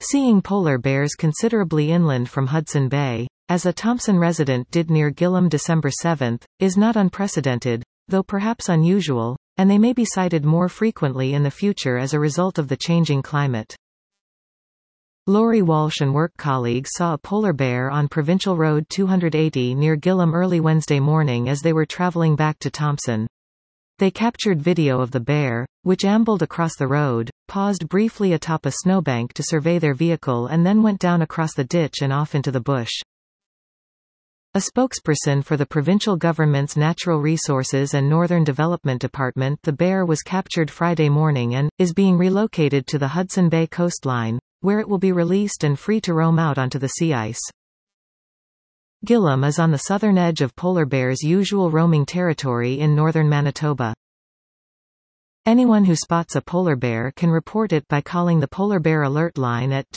Seeing polar bears considerably inland from Hudson Bay, as a Thompson resident did near Gillam December 7, is not unprecedented, though perhaps unusual, and they may be sighted more frequently in the future as a result of the changing climate. Laurie Walsh and work colleagues saw a polar bear on Provincial Road 280 near Gillam early Wednesday morning as they were traveling back to Thompson. They captured video of the bear, which ambled across the road, paused briefly atop a snowbank to survey their vehicle and then went down across the ditch and off into the bush. A spokesperson for the provincial government's Natural Resources and Northern Development Department, the bear was captured Friday morning and is being relocated to the Hudson Bay coastline, where it will be released and free to roam out onto the sea ice. Gillam is on the southern edge of polar bears' usual roaming territory in northern Manitoba. Anyone who spots a polar bear can report it by calling the Polar Bear Alert Line at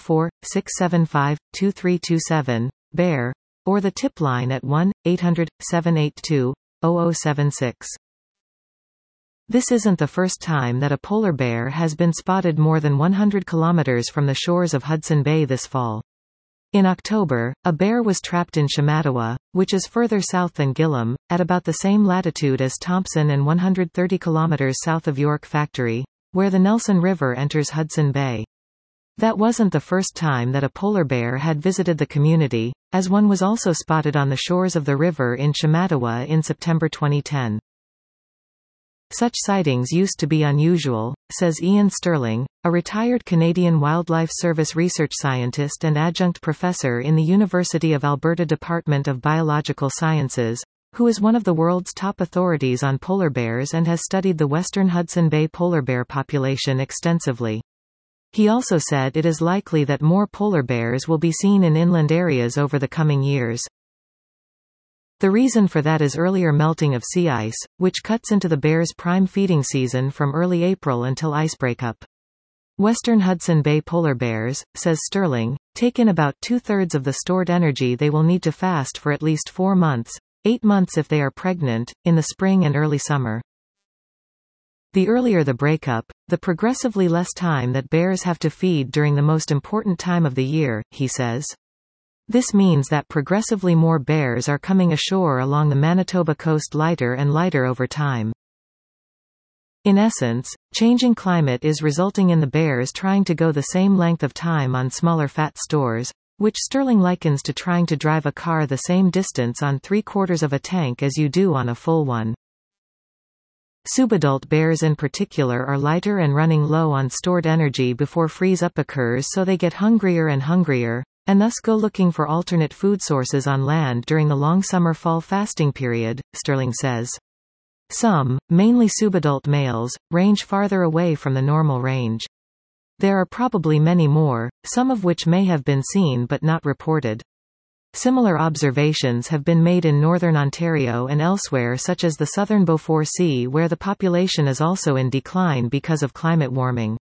204-675-2327, BEAR, or the tip line at 1-800-782-0076. This isn't the first time that a polar bear has been spotted more than 100 kilometers from the shores of Hudson Bay this fall. In October, a bear was trapped in Shamattawa, which is further south than Gillam, at about the same latitude as Thompson and 130 kilometers south of York Factory, where the Nelson River enters Hudson Bay. That wasn't the first time that a polar bear had visited the community, as one was also spotted on the shores of the river in Shamattawa in September 2010. Such sightings used to be unusual, says Ian Sterling, a retired Canadian Wildlife Service research scientist and adjunct professor in the University of Alberta Department of Biological Sciences, who is one of the world's top authorities on polar bears and has studied the western Hudson Bay polar bear population extensively. He also said it is likely that more polar bears will be seen in inland areas over the coming years. The reason for that is earlier melting of sea ice, which cuts into the bear's prime feeding season from early April until ice breakup. Western Hudson Bay polar bears, says Sterling, take in about two-thirds of the stored energy they will need to fast for at least 4 months, 8 months if they are pregnant, in the spring and early summer. The earlier the breakup, the progressively less time that bears have to feed during the most important time of the year, he says. This means that progressively more bears are coming ashore along the Manitoba coast lighter and lighter over time. In essence, changing climate is resulting in the bears trying to go the same length of time on smaller fat stores, which Sterling likens to trying to drive a car the same distance on 3/4 of a tank as you do on a full one. Subadult bears in particular are lighter and running low on stored energy before freeze-up occurs, so they get hungrier and hungrier, and thus go looking for alternate food sources on land during the long summer-fall fasting period, Sterling says. Some, mainly subadult males, range farther away from the normal range. There are probably many more, some of which may have been seen but not reported. Similar observations have been made in northern Ontario and elsewhere, such as the southern Beaufort Sea, where the population is also in decline because of climate warming.